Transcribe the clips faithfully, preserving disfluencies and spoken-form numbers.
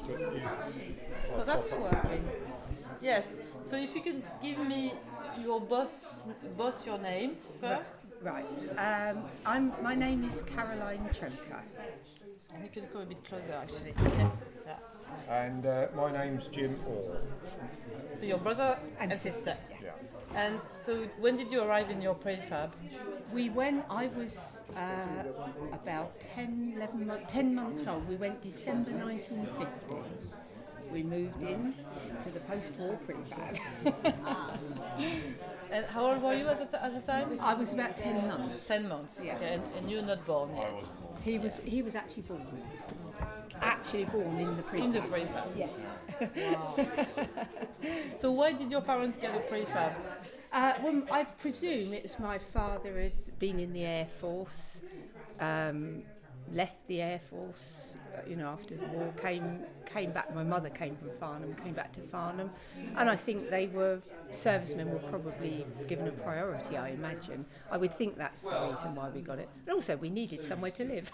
but you... So that's working. Yes. So if you can give me your boss, boss your names first. Right. Um, I'm. My name is Caroline Choker. And you can come a bit closer, actually. Yes. Yeah. And uh, my name's Jim Orr. So your brother And and, sister. Yeah. And so when did you arrive in your prefab? We went. I was uh, about ten, eleven months, ten months old. We went December nineteen fifty. We moved in to the post-war prefab. And how old were you at the, t- at the time? I was about ten months. Ten months. Yeah. Okay. And, and you're not born yet. He was. He was actually born. Actually born in the prefab. In the prefab. Yes. Wow. So why did your parents get a prefab? Uh, well, I presume it's my father had been in the Air Force, um, left the Air Force, uh, you know, after the war, came came back. My mother came from Farnham, came back to Farnham, and I think they were, servicemen were probably given a priority, I imagine. I would think that's the reason why we got it. And also, we needed somewhere to live.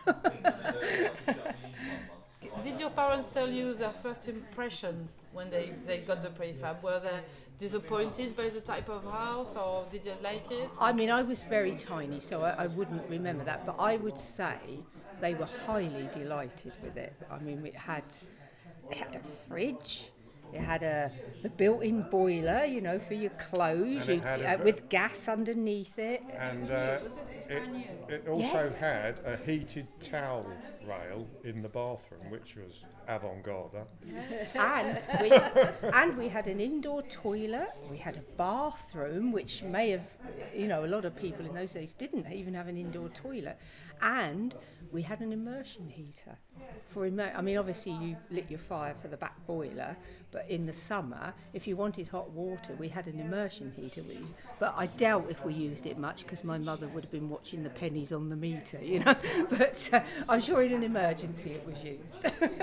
Did your parents tell you their first impression when they, they got the prefab? Were they disappointed by the type of house, or did you like it? I mean, I was very tiny, so I, I wouldn't remember that, but I would say they were highly delighted with it. I mean, it had, it had a fridge, it had a the built-in boiler, you know, for your clothes, And it you, had uh, a- with gas underneath it. And uh, it, it also Yes. had a heated towel rail in the bathroom, which was avant-garde. And we, and we had an indoor toilet, we had a bathroom, which may have, you know, a lot of people in those days didn't even have an indoor toilet. And we had an immersion heater. For immer- I mean, obviously you lit your fire for the back boiler, but in the summer, if you wanted hot water, we had an immersion heater. We, but I doubt if we used it much because my mother would have been watching the pennies on the meter, you know. But uh, I'm sure in an emergency it was used.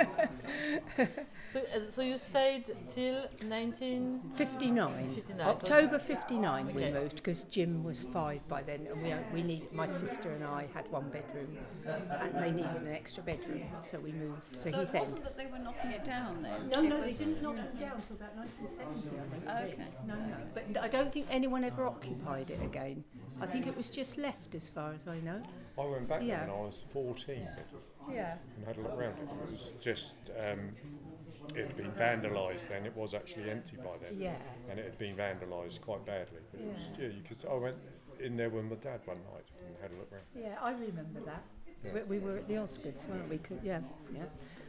So, uh, so you stayed till nineteen fifty-nine. fifty-nine. October fifty-nine we Okay. moved because Jim was five by then, and we we need my sister and I had one bedroom, and they needed an extra bedroom, so we moved to So it Heath End. wasn't that they were knocking it down then? No, It no, they was- didn't knock them down until about nineteen seventy, I don't think. Okay. No, no. But I don't think anyone ever occupied it again. I think it was just left, as far as I know. I went back Yeah. when I was fourteen Yeah. and had a look around it. It was just, um, it had been vandalised then. It was actually empty by then. Yeah. And it had been vandalised quite badly. But it was, yeah, you could. I went in there with my dad one night and had a look around. Yeah, I remember that. We, we were at the Osgood's, weren't we? Could- Yeah, yeah.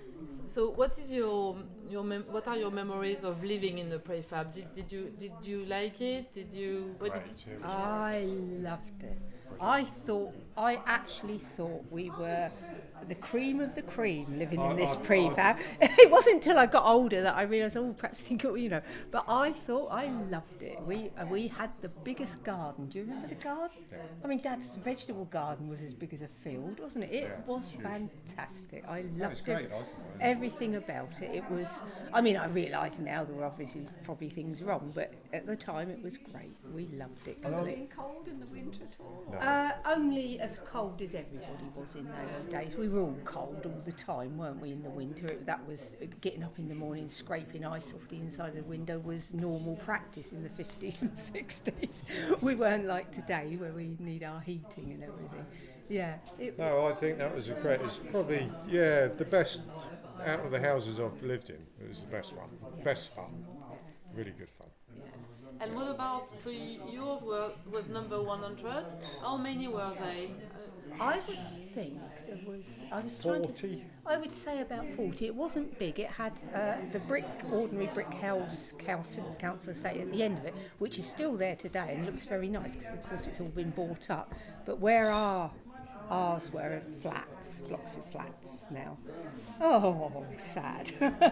So what is your your mem- what are your memories of living in the prefab? Did did you did you like it? Did you what did, Great. It was I loved it. I thought, I actually thought we were the cream of the cream living I- in this I- prefab. It wasn't until I got older that I realised, oh, perhaps think, it- you know. But I thought I loved it. We uh, we had the biggest garden. Do you remember the garden? I mean, Dad's vegetable garden was as big as a field, wasn't it? It Yeah, was huge. fantastic. I That was loved great. it. I, Everything about it. It was, I mean, I realise now there were obviously probably things wrong, but at the time it was great. We loved it. Was it completely. being cold in the winter at all? No. Uh, only as cold as everybody was in those days. We were all cold all the time, weren't we, in the winter? It, that was, uh, getting up in the morning, scraping ice off the inside of the window was normal practice in the fifties and sixties. We weren't like today where we need our heating and everything. Yeah. It, No, I think that was a great. It's probably yeah the best out of the houses I've lived in. It was the best one, best fun, really good fun. and what about so y- yours were was number one hundred? How many were they? I would think there was, I was trying to Forty. I would say about forty. It wasn't big. It had uh, the brick, ordinary brick house, council, council estate at the end of it, which is still there today and looks very nice because, of course, it's all been bought up. But where our ours were flats, blocks of flats now. Oh, sad.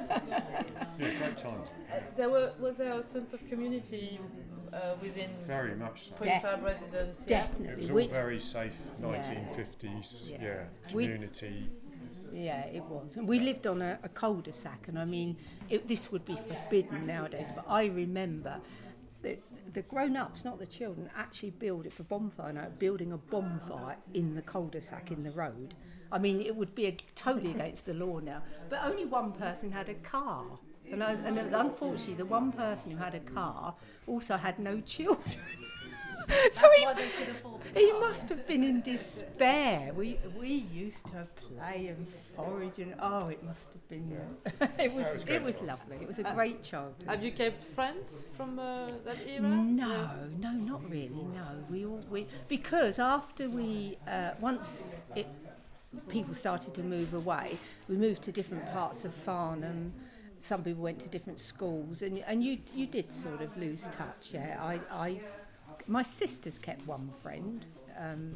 Yeah, great times. There were was there a sense of community uh, within Very much so. prefab residents? Yeah? It Definitely. was all We- very safe. nineteen fifties. Yeah. Yeah. We- Community. Yeah, it was. And we lived on a, a cul-de-sac, and I mean, it, this would be forbidden nowadays, but I remember the, the grown-ups, not the children, actually build it for bonfire night, building a bonfire in the cul-de-sac in the road. I mean, it would be a, totally against the law now. But only one person had a car. And, I, and unfortunately, the one person who had a car also had no children. So he, he must have been in despair. We we used to play and forage, and oh, it must have been. it was, was it was lovely. It was a Uh, great childhood. Have you kept friends from uh, that era? No, no, not really. No, we all we because after we uh, once it people started to move away, we moved to different parts of Farnham. Some people went to different schools, and and you you did sort of lose touch. Yeah, I I my sisters kept one friend, um,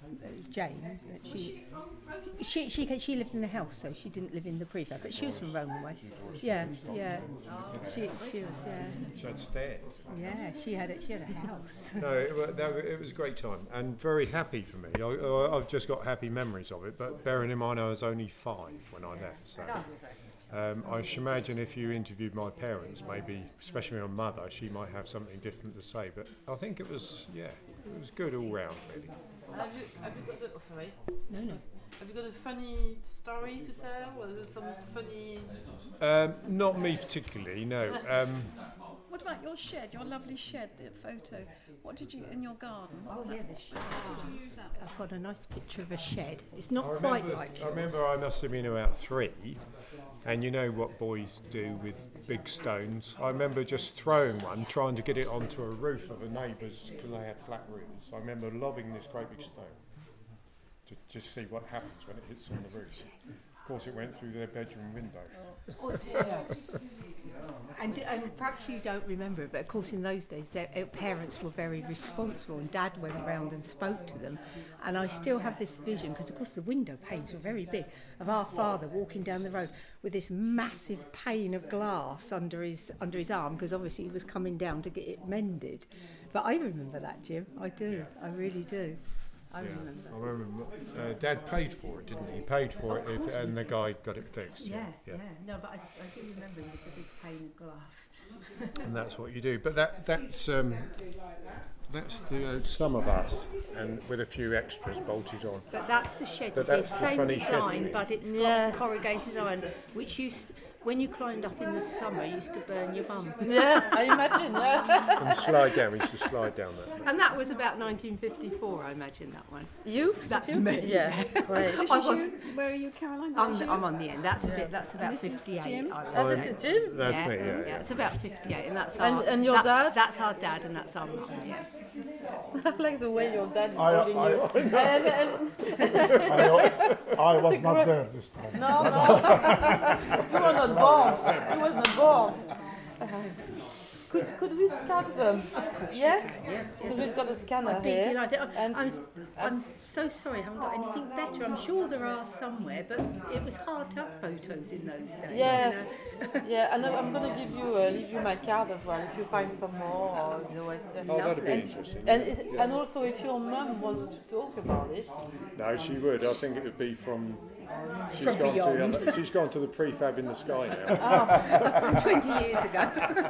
Jane. She she she she lived in the house, so she didn't live in the prefab, but she was from Roman Way. Yeah, yeah. She she was yeah. She had stairs. Yeah, she had a, she had a house. No, it, wa- no, it was a great time and very happy for me. I, I, I've just got happy memories of it, but bearing in mind I was only five when I left, so um, I should imagine if you interviewed my parents, maybe, especially my mother, she might have something different to say, but I think it was, yeah, it was good all round, really. Have you, have you got a, oh, sorry. No, no. Have you got a funny story to tell? Was it some funny... Um, not me particularly, no. Um, What about your shed, your lovely shed, the photo? What did you, in your garden? What Oh yeah, the shed. did you use that? I've got a nice picture of a shed. It's not I quite remember, like I yours. remember I must have been about three, and you know what boys do with big stones. I remember just throwing one, trying to get it onto a roof of a neighbour's because they had flat roofs. I remember lobbing this great big stone to just see what happens when it hits on the roof. Of course, it went through their bedroom window. Oh dear. and, and perhaps you don't remember it, but of course in those days their uh, parents were very responsible, and Dad went around and spoke to them. And I still have this vision, because of course the window panes were very big, of our father walking down the road with this massive pane of glass under his under his arm, because obviously he was coming down to get it mended. But I remember that, Jim. I do. I really do. I Yeah. remember. I remember uh, Dad paid for it, didn't he? He paid for it, if, and the guy got it fixed. Yeah, yeah. No, but I, I do remember with the big pane of glass. And that's what you do. But that that's um, that's the uh, some of us, and with a few extras bolted on. But that's the shed. But you see, that's the same funny shed design, thing. but it's Yes. got corrugated iron, which used, when you climbed up in the summer, used to burn your bum. Yeah, I imagine. Yeah. And slide down. We used to slide down that. And that was about nineteen fifty-four, I imagine, that one. You? That's you? me. Yeah, great. This I is was- you? Where are you, Caroline? This I'm, is you? I'm on the end. That's a bit. That's about this is fifty-eight. Jim? I would Oh, this say. is Jim? That's yeah, me. Yeah, yeah. It's about fifty-eight, and that's And- our. and your that- dad? That's our dad, and that's our mum. Yeah. I like the way your dad is I- holding I- you. And, and, I, I was a not great- there this time. no, no. You were not born. He was not born. Uh, could, could we scan them? Of course. Yes? Yes. Because we've got a scanner I'd be here. delighted. I'm, And- I'm, I'm so sorry I haven't got anything better. I'm sure there are somewhere, but it was hard to have photos in those days. Yes. Yeah, and I'm going to give you, uh, leave you my card as well if you find some more. Or, you know, what, uh, Oh, that'd be and, interesting. and, is, and also, if your mum wants to talk about it, No, she would. I think it would be from. She's From gone beyond. To the other, she's gone to the prefab in the sky now. You know. twenty years ago.